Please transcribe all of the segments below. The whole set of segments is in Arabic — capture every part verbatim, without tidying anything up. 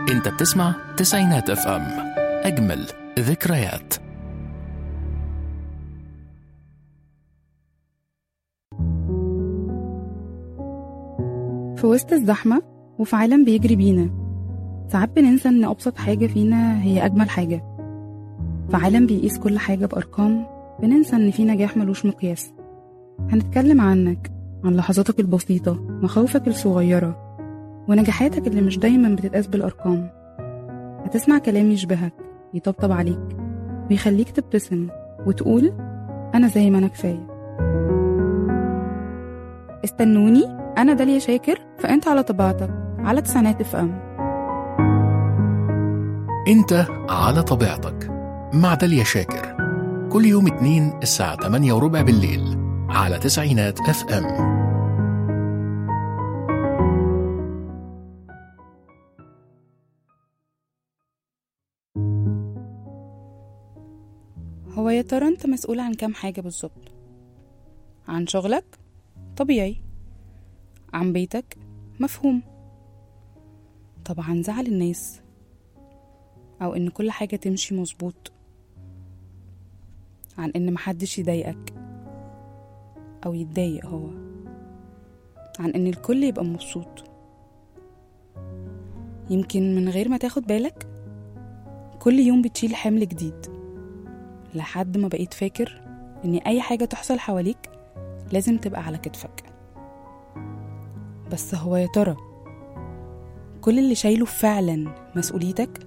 انت بتسمع تسعينات اف ام، اجمل ذكريات. في وسط الزحمة وفي عالم بيجري بينا، ساعات بننسى ان ابسط حاجة فينا هي اجمل حاجة. في عالم بيقيس كل حاجة بارقام، بننسى ان في نجاح ملوش مقياس. هنتكلم عنك، عن لحظاتك البسيطة، مخاوفك الصغيرة، ونجاحاتك اللي مش دايما بتتقاس بالارقام. هتسمع كلام يشبهك، يطبطب عليك، ويخليك تبتسم وتقول انا زي ما انا كفاية. استنوني، انا داليا شاكر، فانت على طبيعتك على تسعينات اف ام. انت على طبيعتك مع داليا شاكر، كل يوم اتنين الساعة تمانية وربع بالليل على تسعينات اف ام. هو يا ترى انت مسؤول عن كام حاجة بالظبط؟ عن شغلك؟ طبيعي. عن بيتك؟ مفهوم. طب عن زعل الناس؟ او ان كل حاجة تمشي مظبوط؟ عن ان محدش يضايقك او يتضايق هو؟ عن ان الكل يبقى مبسوط؟ يمكن من غير ما تاخد بالك كل يوم بتشيل حمل جديد، لحد ما بقيت فاكر ان اي حاجة تحصل حواليك لازم تبقى على كتفك. بس هو يا ترى كل اللي شايله فعلا مسؤوليتك،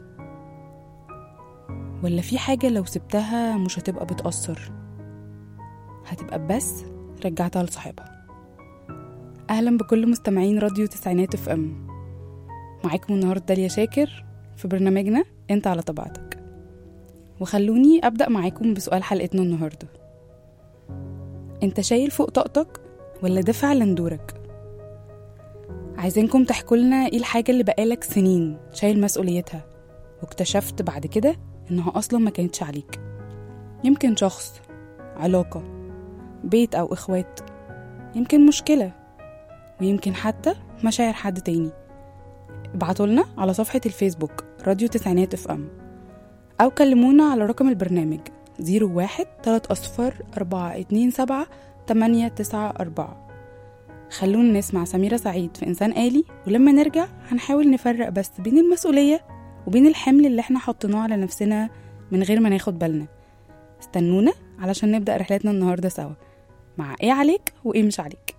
ولا في حاجة لو سبتها مش هتبقى بتأثر، هتبقى بس رجعتها لصاحبها؟ أهلا بكل مستمعين راديو تسعينات اف ام، معاكم النهاردة داليا شاكر في برنامجنا انت على طبيعتك. وخلوني أبدأ معاكم بسؤال حلقتنا النهاردة. انت شايل فوق طاقتك ولا ده فعلا دورك؟ عايزينكم تحكوا لنا ايه الحاجة اللي بقالك سنين شايل مسؤوليتها واكتشفت بعد كده انها اصلا ما كانتش عليك. يمكن شخص، علاقة، بيت او اخوات، يمكن مشكلة، ويمكن حتى مشاعر حد تاني. ابعتولنا على صفحة الفيسبوك راديو تسعينات اف ام، او كلمونا على رقم البرنامج زيرو واحد تلات اصفر اربعة اتنين سبعة تمانية تسعة اربعة. خلونا نسمع سميرة سعيد في إنسان آلي، ولما نرجع هنحاول نفرق بس بين المسؤولية وبين الحمل اللي احنا حطيناه على نفسنا من غير ما ناخد بالنا. استنونا علشان نبدأ رحلتنا النهاردة سوا مع ايه عليك وايه مش عليك.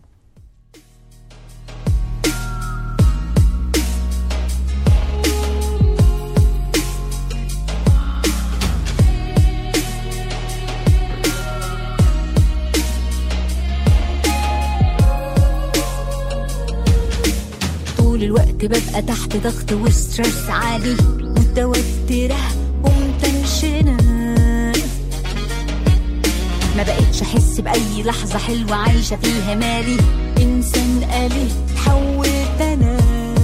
طول الوقت ببقى تحت ضغط وسترس عالي، متوترة ومتنشنة، ما بقتش أحس بأي لحظة حلوة عايشة فيها مالي. إنسان آلي تحولت أنا،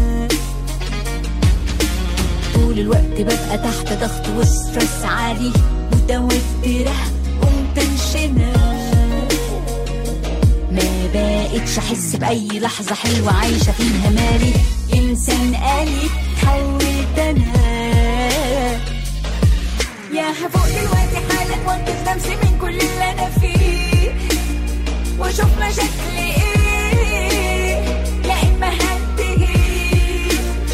طول الوقت ببقى تحت ضغط وسترس عالي، متوترة ومتنشنة، ما بقتش أحس بأي لحظة حلوة عايشة فيها مالي. إنسان آلي تحولت أنا، يا هفوق دلوقتي حالا وانقذ نفسي من كل اللي أنا فيه، وأشوف مشاكلي إيه يا إما هنتهي.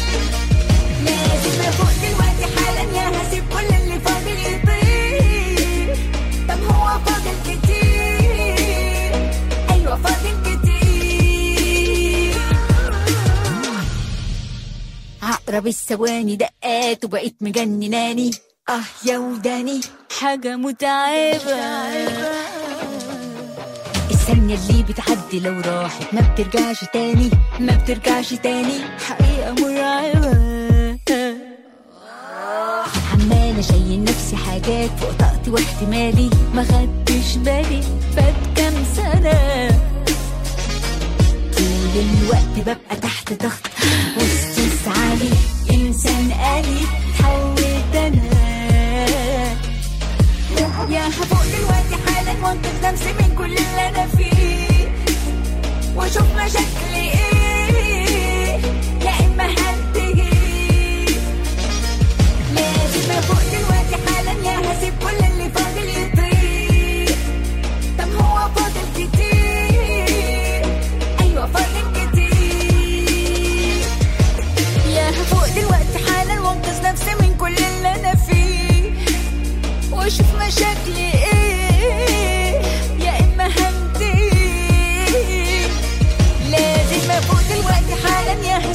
لازم أفوق دلوقتي حالا، يا هسيب كل اللي فاضل يطير. طب هو فاضل كتير، أيوة فاضل كتير. عقرب الثواني دقات وبقيت مجنناني، اه يا وداني حاجة متعبة. الثانية اللي بتعدي لو راحت ما بترجعش تاني، ما بترجعش تاني، حقيقة مرعبة. عمالة شايل نفسي حاجات فوق طاقتي واحتمالي، ما خدتش بالي فات كام سنة. طول الوقت ببقى تحت ضغط وسترس عالي، إنسان آلي تحولت أنا، يا هفوق دلوقتي حالا وانقذ نفسي من كل اللي أنا فيه، وأشوف مشاكلي إيه يا إما هنتهي.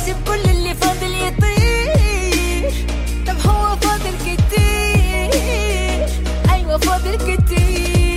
هسيب كل اللي فاضل يطير. طب هو فاضل كتير، أيوة فاضل كتير.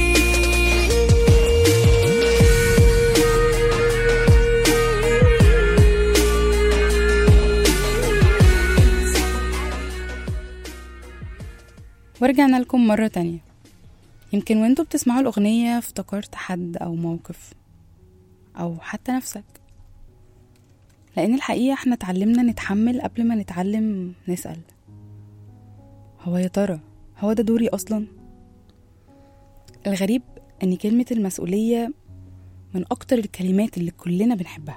ورجعنا لكم مرة تانية. يمكن وانتوا بتسمعوا الأغنية افتكرت حد أو موقف أو حتى نفسك، لأن الحقيقة احنا اتعلمنا نتحمل قبل ما نتعلم نسأل هو يا ترى هو ده دوري أصلا؟ الغريب أن كلمة المسؤولية من أكتر الكلمات اللي كلنا بنحبها،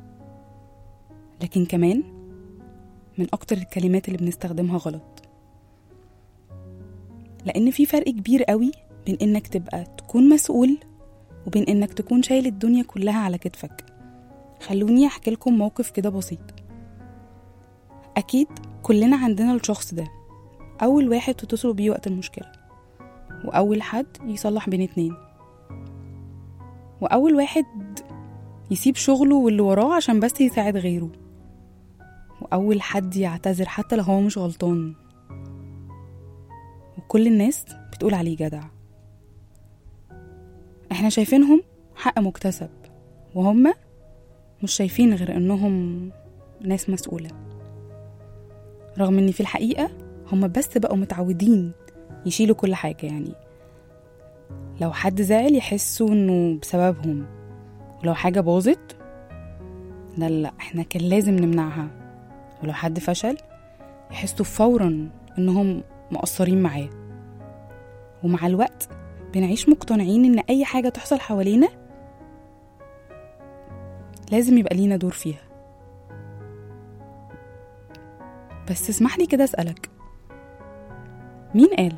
لكن كمان من أكتر الكلمات اللي بنستخدمها غلط. لأن في فرق كبير قوي بين إنك تبقى تكون مسؤول وبين إنك تكون شايل الدنيا كلها على كتفك. خلوني أحكي لكم موقف كده بسيط. أكيد كلنا عندنا الشخص ده، أول واحد تتصلوا بيه وقت المشكلة، وأول حد يصلح بين اتنين، وأول واحد يسيب شغله واللي وراه عشان بس يساعد غيره، وأول حد يعتذر حتى لو هو مش غلطان، وكل الناس بتقول عليه جدع. احنا شايفينهم حق مكتسب، وهم مش شايفين غير انهم ناس مسؤولة، رغم ان في الحقيقة هم بس بقوا متعودين يشيلوا كل حاجة. يعني لو حد زعل يحسوا انه بسببهم، ولو حاجة باظت لا لا احنا كان لازم نمنعها، ولو حد فشل يحسوا فورا انهم مقصرين معاه. ومع الوقت بنعيش مقتنعين ان اي حاجة تحصل حوالينا لازم يبقى لينا دور فيها. بس اسمح لي كده اسألك، مين قال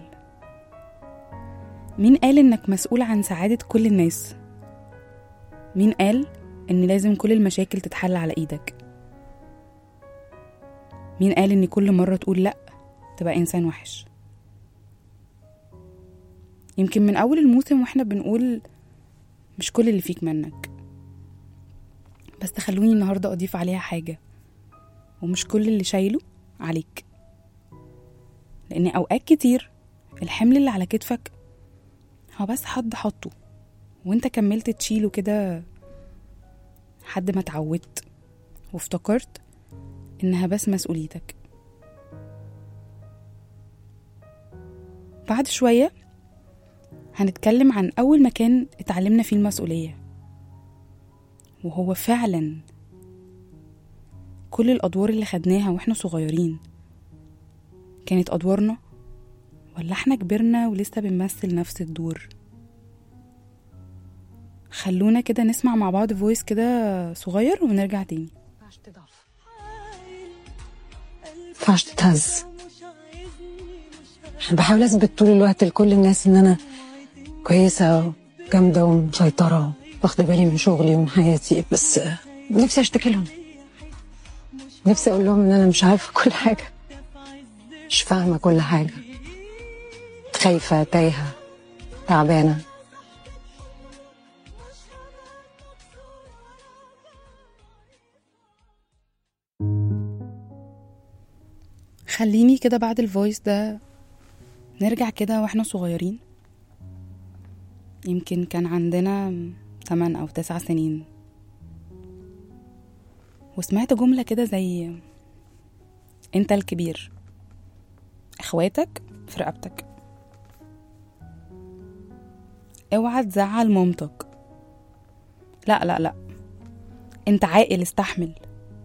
مين قال انك مسؤول عن سعادة كل الناس؟ مين قال ان لازم كل المشاكل تتحل على ايدك؟ مين قال ان كل مرة تقول لأ تبقى انسان وحش؟ يمكن من اول الموسم واحنا بنقول مش كل اللي فيك منك، بس خلوني النهاردة اضيف عليها حاجة، ومش كل اللي شايله عليك. لان اوقات كتير الحمل اللي على كتفك هو بس حد حطه وانت كملت تشيله كده حد ما اتعودت وافتكرت انها بس مسؤوليتك. بعد شوية هنتكلم عن أول مكان اتعلمنا فيه المسؤولية، وهو فعلا كل الأدوار اللي خدناها واحنا صغيرين كانت أدوارنا، ولا احنا كبرنا ولسه بنمثل نفس الدور؟ خلونا كده نسمع مع بعض فويس كده صغير ونرجع تاني. مفعش تضعف، مفعش تتهز. أنا بحاول أثبت طول الوقت لكل الناس إن أنا كويسة وجامدة ومسيطرة واخدة بالي من شغلي ومن حياتي، بس نفسي أشتكي لهم، نفسي أقول لهم إن أنا مش عارفة كل حاجة، مش فاهمة كل حاجة، خايفة تايهة تعبانة. خليني كده بعد الفويس ده نرجع كده واحنا صغيرين. يمكن كان عندنا تمن أو تسع سنين، وسمعت جملة كده زي انت الكبير، اخواتك في رقبتك، اوعى تزعل مامتك، لا لا لا انت عاقل استحمل.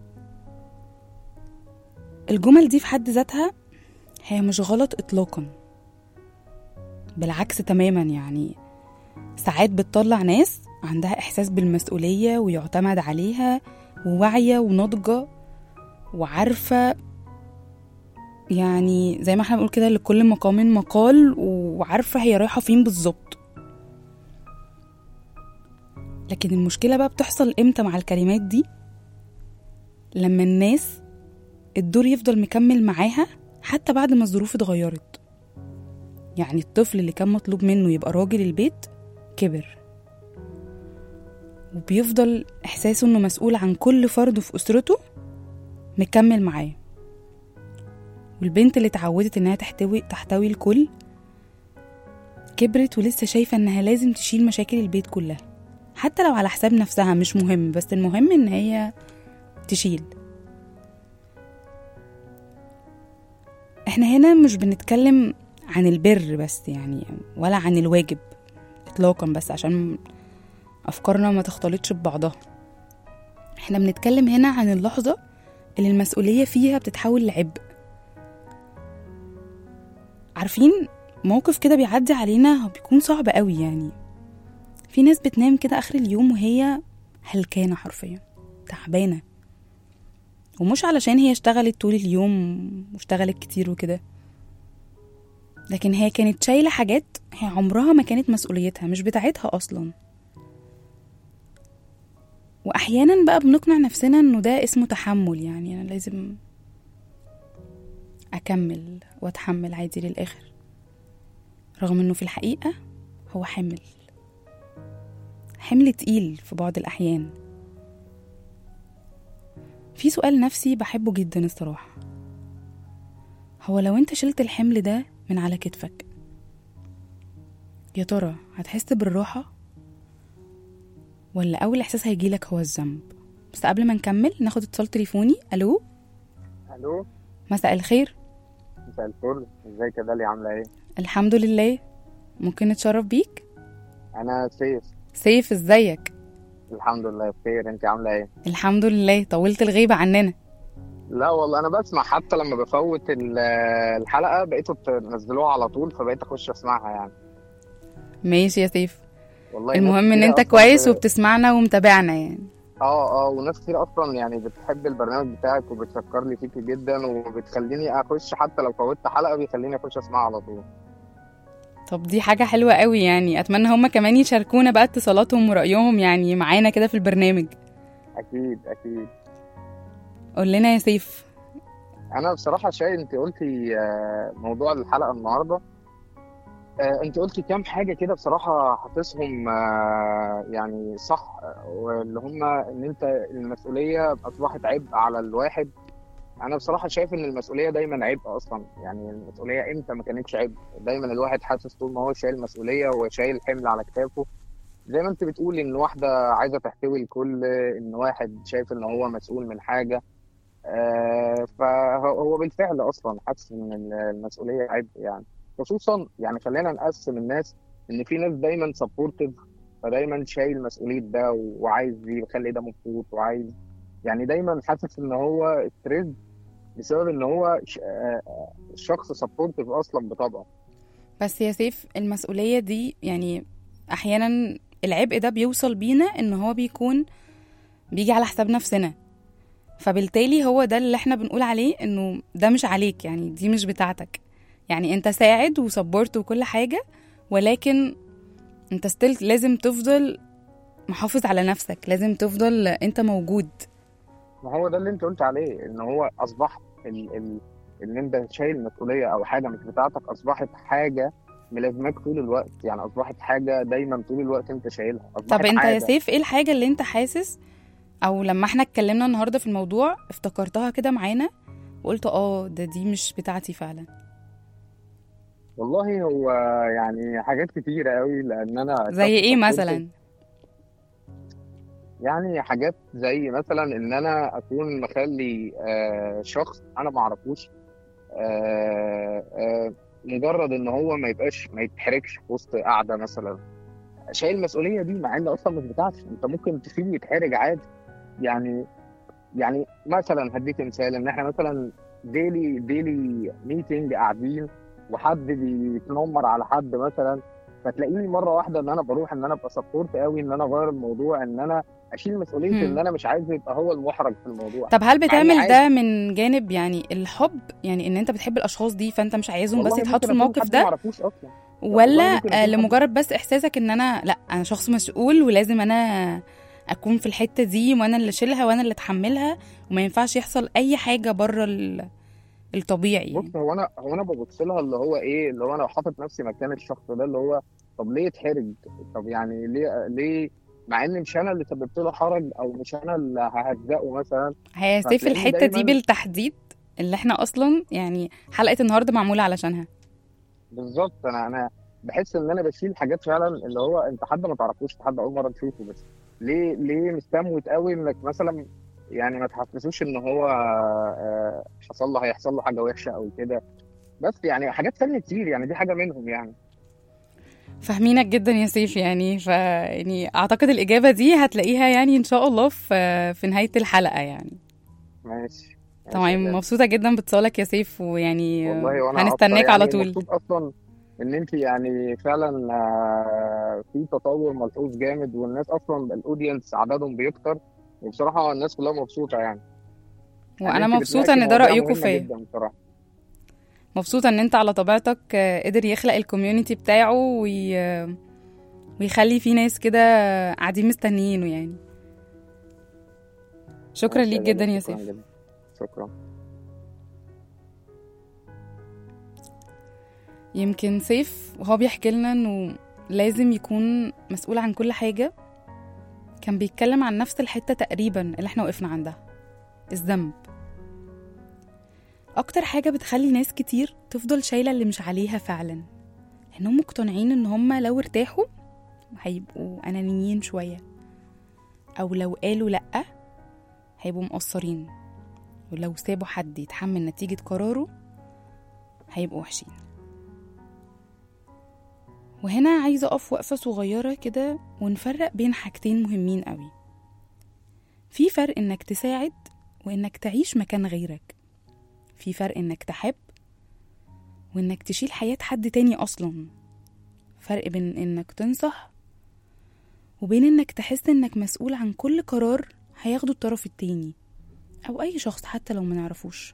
الجمل دي في حد ذاتها هي مش غلط اطلاقا، بالعكس تماما. يعني ساعات بتطلع ناس عندها احساس بالمسؤولية ويعتمد عليها وواعية وناضجة وعارفة، يعني زي ما احنا بنقول كده لكل مقام مقال، وعارفة هي رايحة فين بالظبط. لكن المشكلة بقى بتحصل امتى مع الكلمات دي؟ لما الناس الدور يفضل مكمل معاها حتى بعد ما الظروف اتغيرت. يعني الطفل اللي كان مطلوب منه يبقى راجل البيت كبر، وبيفضل إحساسه إنه مسؤول عن كل فرد في أسرته مكمل معاه. والبنت اللي اتعودت انها تحتوي تحتوي الكل كبرت ولسه شايفة انها لازم تشيل مشاكل البيت كلها، حتى لو على حساب نفسها مش مهم، بس المهم ان هي تشيل. احنا هنا مش بنتكلم عن البر بس يعني، ولا عن الواجب اطلاقا، بس عشان افكارنا ما تختلطش ببعضها. احنا بنتكلم هنا عن اللحظة اللي المسؤولية فيها بتتحول لعبء. عارفين موقف كده بيعدي علينا هو بيكون صعب قوي، يعني في ناس بتنام كده اخر اليوم وهي هلكانة حرفيا، تعبانة، ومش علشان هي اشتغلت طول اليوم واشتغلت كتير وكده، لكن هي كانت شايلة حاجات هي عمرها ما كانت مسؤوليتها، مش بتاعتها اصلا. واحيانا بقى بنقنع نفسنا انه ده اسمه تحمل، يعني انا لازم اكمل واتحمل عادي للاخر، رغم انه في الحقيقة هو حمل حمل تقيل في بعض الاحيان. في سؤال نفسي بحبه جدا الصراحة، هو لو انت شلت الحمل ده من على كتفك يا ترى هتحس بالراحة، ولا اول احساس هيجيلك هو الذنب؟ بس قبل ما نكمل ناخد اتصال تليفوني. الو. الو، مساء الخير. مساء الفل. ازيك يا داليا، عامله ايه؟ الحمد لله. ممكن نتشرف بيك؟ انا سيف. سيف، ازيك؟ الحمد لله بخير، انت عامله ايه؟ الحمد لله. طولت الغيبة عننا. لا والله انا بسمع، حتى لما بفوت ال- الحلقه بقيتوا تنزلوها على طول، فبقيت اخش اسمعها يعني. ماشي يا سيف. والله ناس المهم ان كتيرة انت أصلاً كويس ب- وبتسمعنا ومتابعنا يعني. اه اه وناس كتير اصلا يعني بتحب البرنامج بتاعك وبتفكر لي فيكي جدا، وبتخليني اخش حتى لو فوتت حلقه بيخليني اخش اسمعها على طول. طب دي حاجة حلوة قوي، يعني اتمنى هما كمان يشاركونا بقى اتصالاتهم ورأيهم يعني معانا كده في البرنامج. اكيد اكيد. قول لنا يا سيف. انا بصراحه شايف انت قلتي آه، موضوع الحلقه النهارده، آه، انت قلتي كام حاجه كده بصراحه حاسسهم آه، يعني صح، آه، واللي هم ان انت المسؤوليه اصبحت عبء على الواحد. انا بصراحه شايف ان المسؤوليه دايما عبء اصلا، يعني المسؤوليه امتى ما كانتش عبء؟ دايما الواحد حاسس طول ما هو شايل مسؤوليه وشايل حمل على كتافه، زي ما انت بتقولي ان واحده عايزه تحتوي الكل، ان واحد شايف ان هو مسؤول من حاجه. آه، فهو بالفعل اصلا حاسس ان المسؤوليه عبء يعني. خصوصا يعني خلينا نقسم الناس، ان في ناس دايما سبورتيف، فدايما شايل مسؤوليه ده وعايز يخلي ده مبسوط، وعايز يعني دايما حاسس ان هو ستريس بسبب ان هو ش- آه، آه، شخص سبورتيف اصلا بطبعه. بس يا سيف المسؤولية دي يعني احيانا العبء ده بيوصل بينا ان هو بيكون بيجي على حساب نفسنا، فبالتالي هو ده اللي احنا بنقول عليه انه ده مش عليك، يعني دي مش بتاعتك. يعني انت ساعد وسبورت وكل حاجة، ولكن انت ستيل لازم تفضل محافظ على نفسك، لازم تفضل انت موجود. ما هو ده اللي انت قلت عليه، ان هو اصبح ال ال ان انت شايل مسؤوليه او حاجه مش بتاعتك، اصبحت حاجه ملازماك طول الوقت، يعني اصبحت حاجه دايما طول الوقت انت شايلها، طب اصبحت انت يا عاده. سيف ايه الحاجة اللي انت حاسس او لما احنا اتكلمنا النهاردة في الموضوع افتكرتها كده معانا وقلت اه ده دي مش بتاعتي فعلا؟ والله هو يعني حاجات كتيره قوي، لان انا زي شخص ايه سبورتيف. مثلا؟ يعني حاجات زي مثلا ان انا اكون مخلي آه، شخص انا ما اعرفوش، آه، آه، مجرد ان هو ما يبقاش ما يتحركش في وسط قاعده مثلا، شايل المسؤوليه دي مع ان اصلا مش بتاعتي. انت ممكن تسيبه يتحرج عادي يعني. يعني مثلا هديك مثال، ان احنا مثلا ديلي ديلي ميتنج قاعدين، وحد بيتنمر على حد مثلا، فتلاقيني مره واحده ان انا بروح ان انا ابقى سبورت قوي، ان انا اغير الموضوع، ان انا اشيل مسؤوليه، ان هم. انا مش عايز يبقى هو المحرج في الموضوع. طب هل مع اني بتعمل عادي. ده من جانب يعني الحب، يعني ان انت بتحب الاشخاص دي فانت مش عايزهم بس والله يتحطوا ممكن في اكون الموقف حد ما ده، اعرفوش اصلا. ولا والله ممكن آه، اكون حد. لمجرد بس احساسك ان انا لا انا شخص مسؤول ولازم انا اكون في الحتة دي وانا اللي اشيلها وانا اللي اتحملها، وما ينفعش يحصل اي حاجة بره ال- الطبيعي يعني؟ بص، هو انا هو انا ببص لها اللي هو ايه، اللي هو انا حاطط نفسي مكان الشخص ده، اللي هو طب ليه يتحرج؟ طب يعني ليه ليه مع ان مش انا اللي سببت له حرج او مش انا اللي ههزقه مثلا. هي سيف فتلاقيني الحتة دي دايما بالتحديد اللي احنا اصلا يعني حلقة النهاردة معمولة علشانها. بالظبط. انا انا بحس ان انا بشيل حاجات فعلا، اللي هو انت حد ما تعرفوش، حد اول مره تشوفه، بس ليه ليه مستموت قوي انك مثلا يعني ما تحسسوش ان هو آه، حصل له هيحصل له حاجه وحشه او كده. بس يعني حاجات تانية كتير، يعني دي حاجه منهم يعني. فاهمينك جدا يا سيف، يعني ف يعني اعتقد الاجابة دي هتلاقيها يعني ان شاء الله في في نهاية الحلقة يعني. ماشي ماشي يا تمام، غالي. مبسوطة جدا باتصالك يا سيف، ويعني والله وانا اكتر، هنستناك على يعني طول. مبسوط اصلا ان انت يعني فعلا آه، في تطور ملحوظ جامد، والناس اصلا الاودينس عددهم بيكتر، وبصراحه الناس كلها مبسوطه يعني. يعني وانا انت مبسوطة بتناقشي ان ده مواضيع رأيكم مهمه فيا، جدا بصراحه. مبسوطة ان انت على طبيعتك آه، قدر يخلق الكوميونتي بتاعه وي... ويخلي في ناس كده قاعدين مستنيينه يعني. شكرا ماشي يا ليك جدا غالي، يا شكرا سيف. جدا. شكرا. يمكن سيف وهو بيحكي لنا انه لازم يكون مسؤول عن كل حاجة، كان بيتكلم عن نفس الحتة تقريبا اللي احنا وقفنا عندها، الذنب. اكتر حاجة بتخلي ناس كتير تفضل شايلة اللي مش عليها فعلا، لانهم مقتنعين ان هم لو ارتاحوا هيبقوا انانيين شوية، او لو قالوا لأ هيبقوا مقصرين، ولو سابوا حد يتحمل نتيجة قراره هيبقوا وحشين. وهنا عايزة أقف وقفة صغيرة كده ونفرق بين حاجتين مهمين قوي. في فرق إنك تساعد وإنك تعيش مكان غيرك، في فرق إنك تحب وإنك تشيل حياة حد تاني أصلا، فرق بين إنك تنصح وبين إنك تحس إنك مسؤول عن كل قرار هياخده الطرف التاني أو أي شخص حتى لو منعرفوش.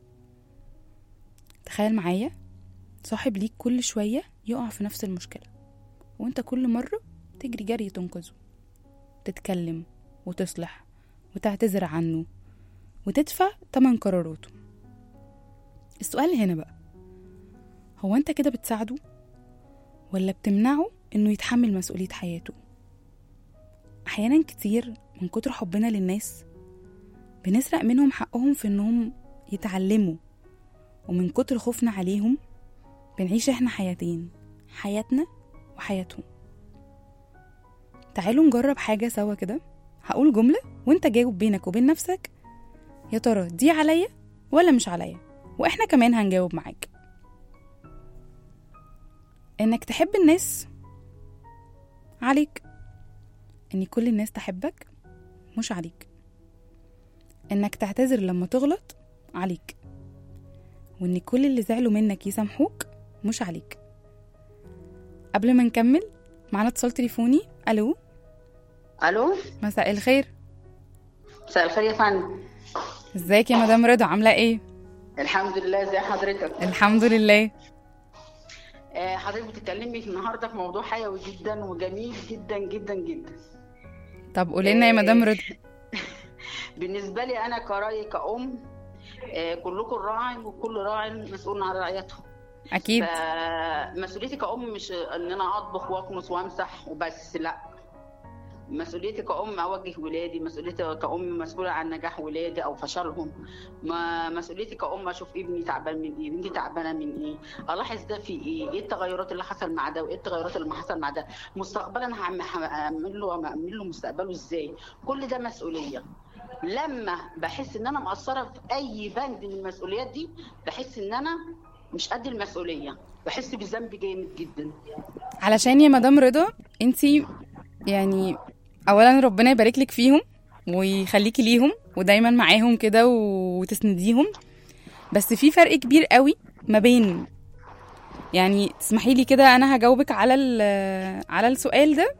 تخيل معايا صاحب ليك كل شوية يقع في نفس المشكلة، وانت كل مرة تجري جري تنقذه، تتكلم وتصلح وتعتذر عنه وتدفع تمن قراراته. السؤال هنا بقى، هو انت كده بتساعده ولا بتمنعه انه يتحمل مسؤولية حياته؟ احيانا كتير من كتر حبنا للناس بنسرق منهم حقهم في انهم يتعلموا، ومن كتر خوفنا عليهم بنعيش احنا حياتين، حياتنا وحياتهم. تعالوا نجرب حاجة سوا كده، هقول جملة وانت جاوب بينك وبين نفسك يا ترى دي عليا ولا مش عليا، واحنا كمان هنجاوب معاك. انك تحب الناس عليك، ان كل الناس تحبك مش عليك. انك تعتذر لما تغلط عليك، وان كل اللي زعلوا منك يسامحوك مش عليك. قبل ما نكمل معنا اتصال تليفوني. الو. الو، مساء الخير. مساء الخير يا فندم. ازيك يا مدام رضا، عامله ايه؟ الحمد لله، ازي حضرتك؟ الحمد لله. آه، حضرتك بتتكلمي النهارده في موضوع حيوي جدا وجميل جدا جدا جدا. طب قولي لنا يا مدام رضا. بالنسبه لي انا كرأي كأم، آه، كلكم راع وكل راع مسؤول عن رعيته. اكيد. فمسؤوليتي كأم مش ان انا اطبخ واكنس وامسح وبس، لا. مسؤوليتي كأم أوجه ولادي، مسؤوليتي كأم مسؤولة عن نجاح ولادي أو فشلهم، ما مسؤوليتي كأم أشوف ابني تعبان من إيه، بنتي تعبانة من إيه، ألاحظ ده في إيه، إيه التغيرات اللي حصل مع ده وإيه التغيرات اللي ما حصل مع ده، مستقبلا أنا هعمل له هعمل له مستقبله إزاي. كل ده مسؤولية. لما بحس إن أنا مقصرة في أي بند من المسؤوليات دي بحس إن أنا مش قد المسؤولية، بحس بالذنب جامد جدا. علشان يا مدام رضا انتي يعني اولا ربنا يبارك لك فيهم ويخليكي ليهم ودايما معاهم كده وتسنديهم، بس في فرق كبير قوي ما بين، يعني تسمحي لي كده انا هجاوبك على على السؤال ده،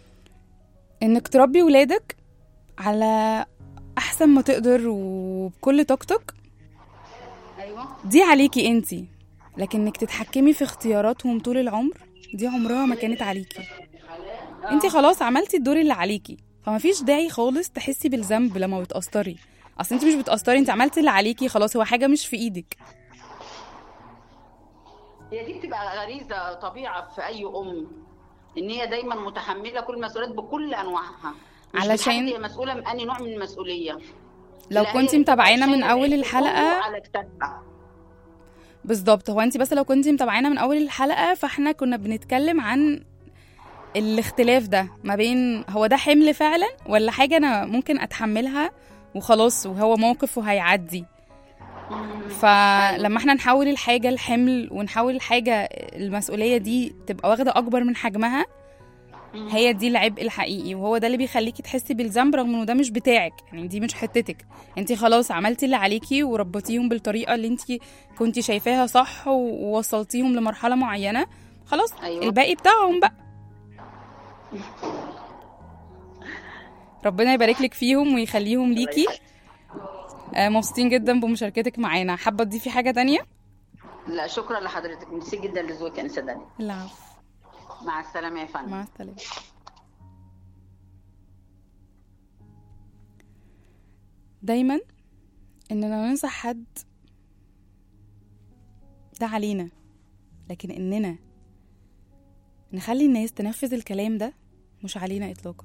انك تربي ولادك على احسن ما تقدر وبكل طاقتك، ايوه دي عليكي انتي، لكن انك تتحكمي في اختياراتهم طول العمر دي عمرها ما كانت عليكي. انتي خلاص عملتي الدور اللي عليكي، فما فيش داعي خالص تحسي بالذنب لما بتقصري. اصل انتي مش بتقصري، انتي عملتي اللي عليكي خلاص، هو حاجه مش في ايدك. هي دي بتبقى غريزه طبيعه في اي ام، ان هي دايما متحمله كل المسؤوليات بكل انواعها، مش علشان بالحاجة هي مسؤوله من انهي نوع من المسؤوليه. لو لا، كنتي هي متابعانا من شايلة اول العبء الحلقه كله على كتافها. بالظبط، هو انت بس لو كنتي متابعانا من اول الحلقه فاحنا كنا بنتكلم عن الاختلاف ده ما بين هو ده حمل فعلا ولا حاجه انا ممكن اتحملها وخلاص وهو موقف وهيعدي. فلما احنا نحول الحاجه الحمل ونحول الحاجه المسؤوليه دي تبقى واخده اكبر من حجمها، هي دي العبء الحقيقي، وهو ده اللي بيخليكي تحسي بالذنب رغم انه ده مش بتاعك، يعني دي مش حتتك. انت خلاص عملتي اللي عليكي وربطيهم بالطريقه اللي انت كنتي شايفاها صح ووصلتيهم لمرحله معينه، خلاص. أيوة. الباقي بتاعهم بقى ربنا يبارك لك فيهم ويخليهم ليكي. آه مبسوطين جدا بمشاركتك معانا. حابه تضيفي حاجه تانية؟ لا شكرا لحضرتك، ميرسي جدا لذوقك يا انسه داليا. العفو. مع السلامه يا فندم. مع السلامه. دايما اننا ننصح حد ده علينا، لكن اننا نخلي الناس تنفذ الكلام ده مش علينا اطلاقا.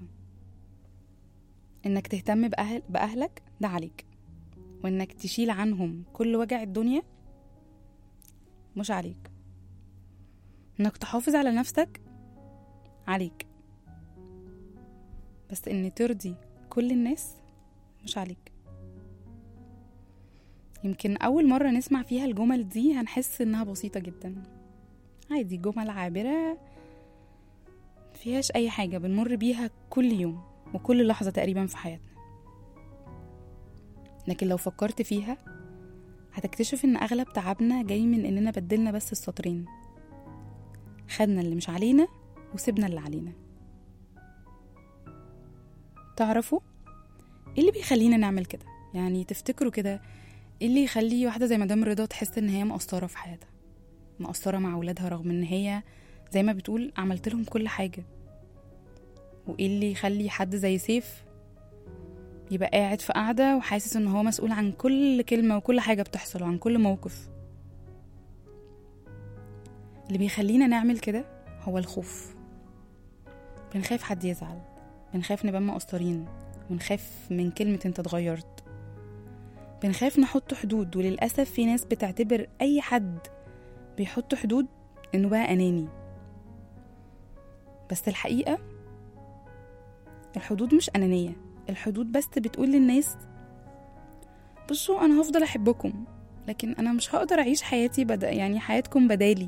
انك تهتم بأهل بأهلك ده عليك، وانك تشيل عنهم كل وجع الدنيا مش عليك. انك تحافظ على نفسك عليك، بس ان ترضي كل الناس مش عليك. يمكن اول مرة نسمع فيها الجمل دي هنحس انها بسيطة جدا، عادي، جمل عابرة فيهاش اي حاجة بنمر بيها كل يوم وكل لحظة تقريبا في حياتنا. لكن لو فكرت فيها هتكتشف ان اغلب تعبنا جاي من اننا بدلنا بس السطرين، خدنا اللي مش علينا وسيبنا اللي علينا. تعرفوا ايه اللي بيخلينا نعمل كده؟ يعني تفتكروا كده ايه اللي يخلي واحدة زي مدام رضا تحس ان هي مقصرة في حياتها، مقصرة مع اولادها رغم ان هي زي ما بتقول عملت لهم كل حاجة؟ وايه اللي يخلي حد زي سيف يبقى قاعد في قاعدة وحاسس ان هو مسؤول عن كل كلمة وكل حاجة بتحصل وعن كل موقف؟ اللي بيخلينا نعمل كده هو الخوف. بنخاف حد يزعل، بنخاف نبقى مقصرين، ونخاف من كلمة انت اتغيرت، بنخاف نحط حدود. وللأسف في ناس بتعتبر اي حد بيحط حدود انه بقى اناني، بس الحقيقة الحدود مش انانية. الحدود بس بتقول للناس بصوا انا هفضل احبكم، لكن انا مش هقدر اعيش حياتي بدا يعني حياتكم بدالي.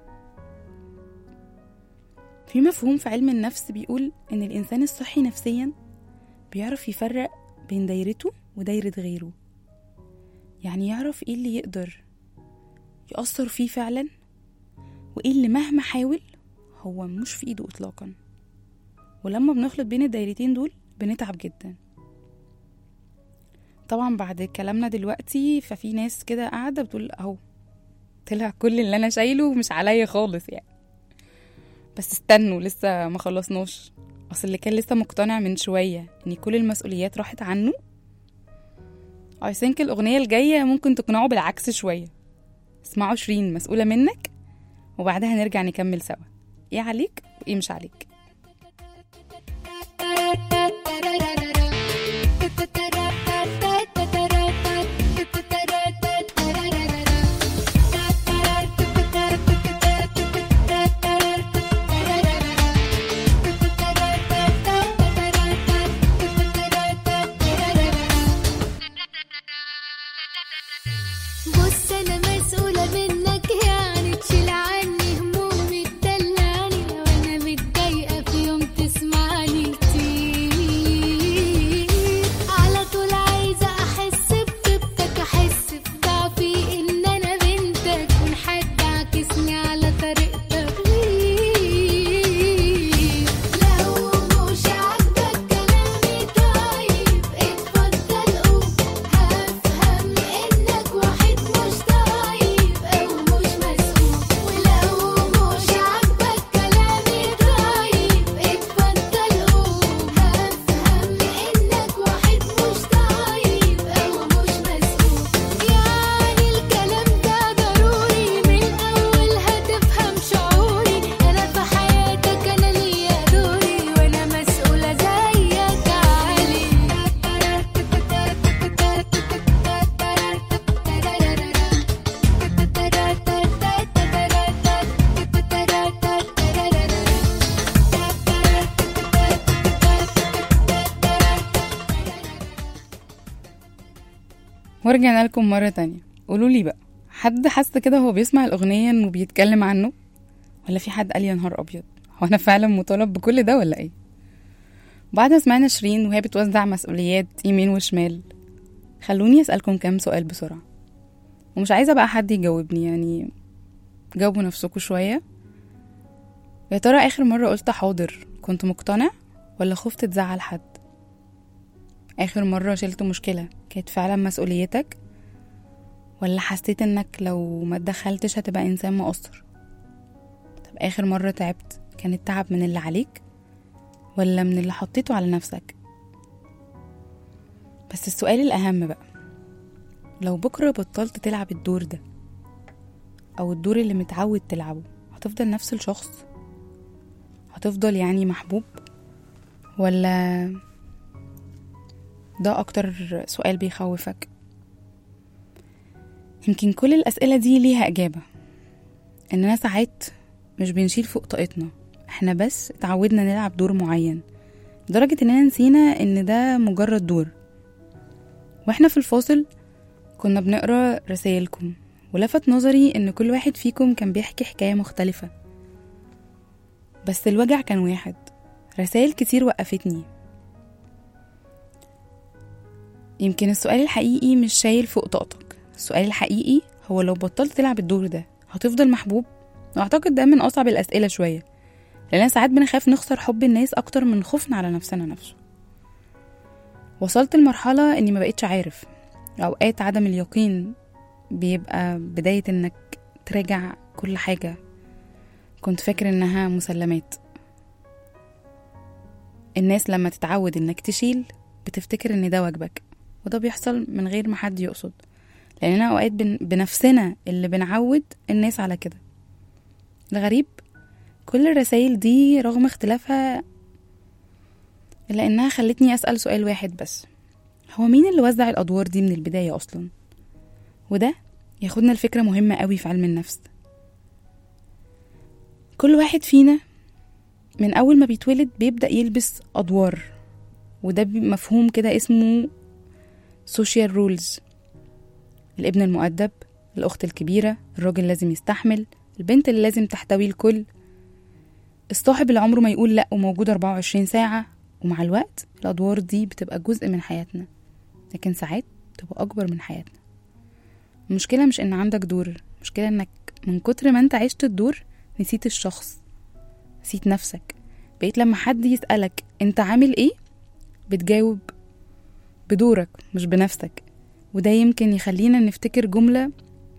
في مفهوم في علم النفس بيقول ان الانسان الصحي نفسيا بيعرف يفرق بين دايرته ودايرة غيره، يعني يعرف ايه اللي يقدر يأثر فيه فعلا وايه اللي مهما حاول هو مش في ايده اطلاقا. ولما بنخلط بين الدايرتين دول بنتعب جدا. طبعا بعد كلامنا دلوقتي ففي ناس كده قاعدة بتقول اهو طلع كل اللي انا شايله مش عليا خالص يعني. بس استنوا لسه ما خلصناش، اصل اللي كان لسه مقتنع من شوية ان كل المسؤوليات راحت عنه I think الاغنية الجاية ممكن تقنعوا بالعكس شوية. اسمعوا شيرين مسؤولة منك وبعدها نرجع نكمل سوا ايه عليك وايه مش عليك. بص انا مسؤولة منك، يعني تشيل عني همومي تدلعني، وانا متضايقة ورجعنا لكم مرة تانية. قولوا لي بقى، حد حس كده هو بيسمع الأغنية إنه بيتكلم عنه؟ ولا في حد قال يا نهار أبيض، هو أنا فعلا مطالب بكل ده ولا إيه؟ بعد ما سمعنا شيرين وهي بتوزع مسؤوليات يمين وشمال، خلوني أسألكم كام سؤال بسرعة، ومش عايزة بقى حد يجاوبني، يعني جاوبوا نفسكم شوية. يا ترى آخر مرة قلت حاضر كنت مقتنع ولا خفت تزعل حد؟ آخر مرة شلت مشكلة كانت فعلا مسؤوليتك، ولا حسيت انك لو ما تدخلتش هتبقى انسان مقصر؟ طب آخر مرة تعبت كان التعب من اللي عليك ولا من اللي حطيته على نفسك؟ بس السؤال الأهم بقى، لو بكرة بطلت تلعب الدور ده أو الدور اللي متعود تلعبه، هتفضل نفس الشخص؟ هتفضل يعني محبوب؟ ولا ده أكتر سؤال بيخوفك؟ يمكن كل الأسئلة دي ليها إجابة، إننا ساعات مش بنشيل فوق طاقتنا، احنا بس اتعودنا نلعب دور معين لدرجة إننا نسينا إن ده مجرد دور. واحنا في الفاصل كنا بنقرأ رسائلكم، ولفت نظري إن كل واحد فيكم كان بيحكي حكاية مختلفة، بس الوجع كان واحد. رسائل كتير وقفتني. يمكن السؤال الحقيقي مش شايل فوق طاقتك، السؤال الحقيقي هو لو بطلت تلعب الدور ده هتفضل محبوب؟ واعتقد ده من أصعب الأسئلة شوية، لأننا ساعات بنخاف نخسر حب الناس أكتر من خوفنا على نفسنا نفسه. وصلت لمرحلة إني ما بقيتش عارف، أوقات عدم اليقين بيبقى بداية إنك تراجع كل حاجة كنت فاكر إنها مسلمات. الناس لما تتعود إنك تشيل بتفتكر إن ده واجبك، وده بيحصل من غير ما حد يقصد، لأننا أوقات بنفسنا اللي بنعود الناس على كده. الغريب كل الرسائل دي رغم اختلافها إلا إنها خلتني أسأل سؤال واحد بس، هو مين اللي وزع الأدوار دي من البداية أصلا؟ وده ياخدنا الفكرة مهمة قوي في علم النفس. كل واحد فينا من أول ما بيتولد بيبدأ يلبس أدوار، وده مفهوم كده اسمه social rules. الابن المؤدب، الأخت الكبيرة، الراجل لازم يستحمل، البنت اللي لازم تحتوي الكل، الصاحب اللي عمره ما يقول لأ وموجود أربعة وعشرين ساعة. ومع الوقت الأدوار دي بتبقى جزء من حياتنا، لكن ساعات تبقى أكبر من حياتنا. المشكلة مش إن عندك دور، المشكلة إنك من كتر ما أنت عشت الدور نسيت الشخص، نسيت نفسك. بقيت لما حد يسألك أنت عامل إيه بتجاوب بدورك مش بنفسك. وده يمكن يخلينا نفتكر جملة،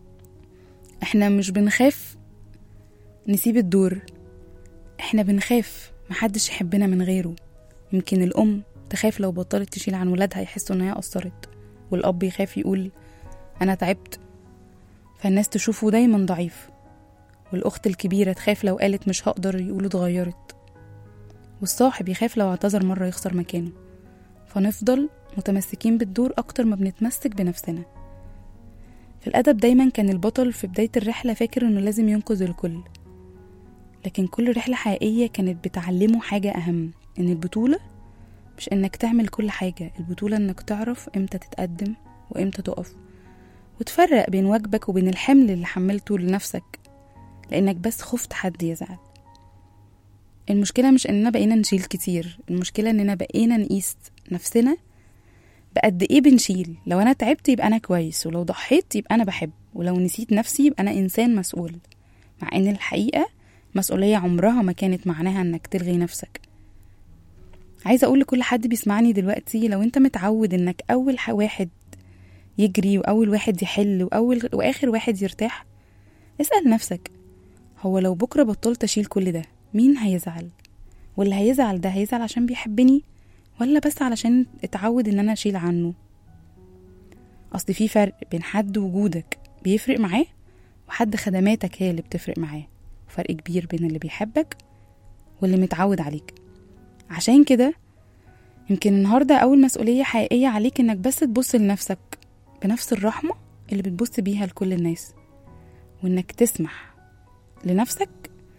احنا مش بنخاف نسيب الدور، احنا بنخاف محدش يحبنا من غيره. يمكن الأم تخاف لو بطلت تشيل عن ولادها يحسوا انها قصرت، والأب يخاف يقول أنا تعبت فالناس تشوفه دايما ضعيف، والأخت الكبيرة تخاف لو قالت مش هقدر يقولوا اتغيرت، والصاحب يخاف لو اعتذر مرة يخسر مكانه. فنفضل متمسكين بالدور أكتر ما بنتمسك بنفسنا. في الأدب دايما كان البطل في بداية الرحلة فاكر إنه لازم ينقذ الكل، لكن كل رحلة حقيقية كانت بتعلمه حاجة أهم، إن البطولة مش إنك تعمل كل حاجة، البطولة إنك تعرف إمتى تتقدم وإمتى تقف، وتفرق بين واجبك وبين الحمل اللي حملته لنفسك لأنك بس خفت حد يزعل. المشكلة مش إننا بقينا نشيل كتير، المشكلة إننا بقينا نقيس نفسنا بقد إيه بنشيل. لو أنا تعبت يبقى أنا كويس، ولو ضحيت يبقى أنا بحب، ولو نسيت نفسي يبقى أنا إنسان مسؤول. مع إن الحقيقة مسؤولية عمرها ما كانت معناها إنك تلغي نفسك. عايزة أقول لكل حد بيسمعني دلوقتي، لو أنت متعود إنك أول واحد يجري وأول واحد يحل وأول وآخر واحد يرتاح، اسأل نفسك، هو لو بكرة بطلت أشيل كل ده مين هيزعل؟ واللي هيزعل ده هيزعل عشان بيحبني ولا بس علشان اتعود إن أنا أشيل عنه؟ أصل في فرق بين حد وجودك بيفرق معاه وحد خدماتك هي اللي بتفرق معاه، فرق كبير بين اللي بيحبك واللي متعود عليك. عشان كده يمكن النهاردة أول مسؤولية حقيقية عليك إنك بس تبص لنفسك بنفس الرحمة اللي بتبص بيها لكل الناس، وإنك تسمح لنفسك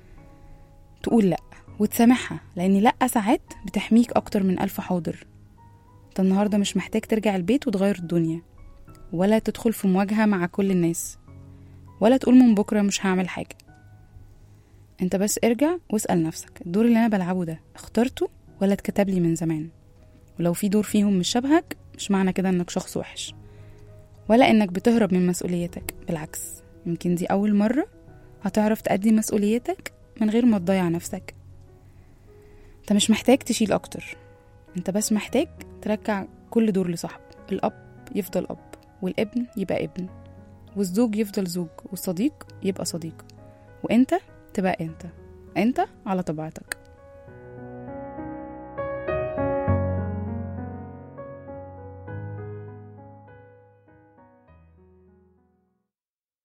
تقول لأ وتسامحها، لأن لأ ساعات بتحميك أكتر من ألف حاضر. انت النهاردة مش محتاج ترجع البيت وتغير الدنيا، ولا تدخل في مواجهة مع كل الناس، ولا تقول من بكرة مش هعمل حاجة. انت بس ارجع واسأل نفسك، الدور اللي انا بلعبه ده اخترته ولا اتكتب لي من زمان؟ ولو في دور فيهم مش شبهك، مش معنى كده انك شخص وحش ولا انك بتهرب من مسؤوليتك. بالعكس، يمكن دي اول مرة هتعرف تأدي مسؤوليتك من غير ما تضيع نفسك. انت مش محتاج تشيل اكتر، انت بس محتاج ترجع كل دور لصاحبه. الاب يفضل اب، والابن يبقى ابن، والزوج يفضل زوج، والصديق يبقى صديق، وانت تبقى انت انت على طبيعتك.